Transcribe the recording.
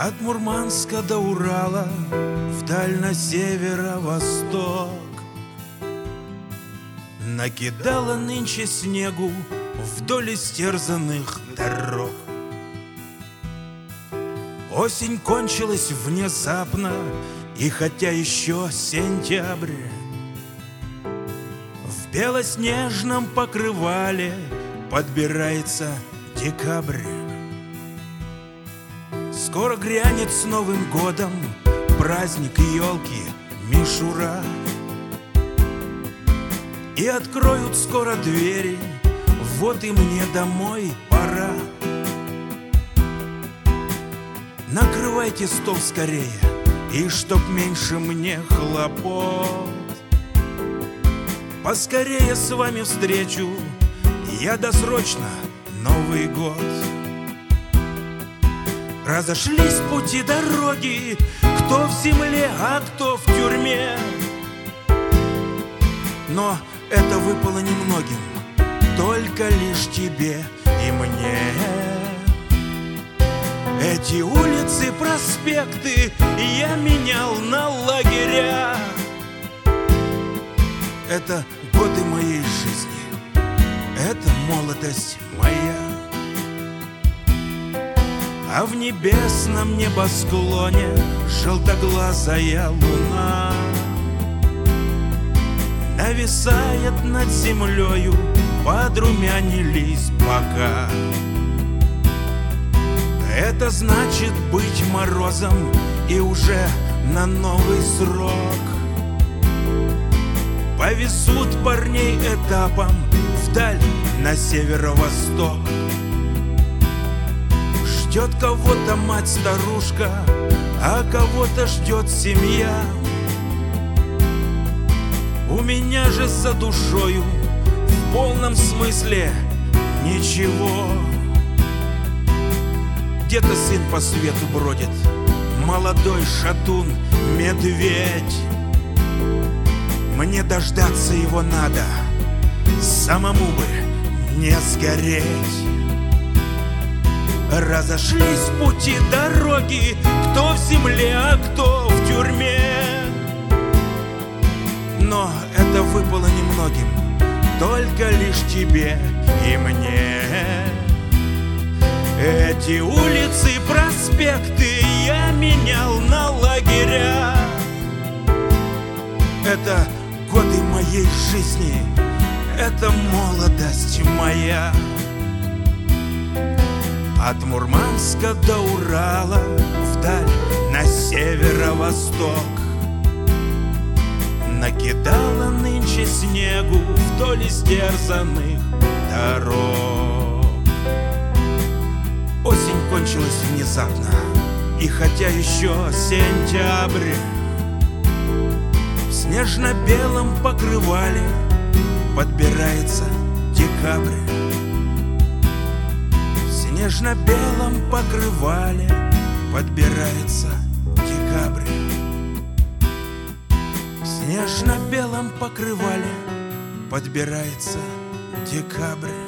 От Мурманска до Урала, вдаль на северо-восток. Накидало нынче снегу вдоль истерзанных дорог. Осень кончилась внезапно, и хотя еще сентябрь, в белоснежном покрывале подбирается декабрь. Скоро грянет с Новым годом праздник елки, мишура, и откроют скоро двери, вот и мне домой пора. Накрывайте стол скорее, и чтоб меньше мне хлопот, поскорее с вами встречу я досрочно Новый год. Разошлись пути дороги, кто в земле, а кто в тюрьме. Но это выпало немногим, только лишь тебе и мне. Эти улицы, проспекты я менял на лагеря. Это годы моей жизни, это молодость моя. А в небесном небосклоне желтоглазая луна нависает над землею, подрумянились бока. Это значит быть морозом и уже на новый срок повезут парней этапом вдаль на северо-восток. Ждет кого-то мать-старушка, а кого-то ждет семья. У меня же за душою в полном смысле ничего. Где-то сын по свету бродит, молодой шатун-медведь. Мне дождаться его надо, самому бы не сгореть. Разошлись пути дороги, кто в земле, а кто в тюрьме. Но это выпало немногим, только лишь тебе и мне. Эти улицы, проспекты я менял на лагеря. Это годы моей жизни, это молодость моя. От Мурманска до Урала, вдаль на северо-восток. Накидало нынче снегу вдоль истерзанных дорог. Осень кончилась внезапно, и хотя еще сентябрь, в снежно-белом покрывале подбирается декабрь. В снежно-белом покрывале подбирается декабрь. В снежно-белом покрывале подбирается декабрь.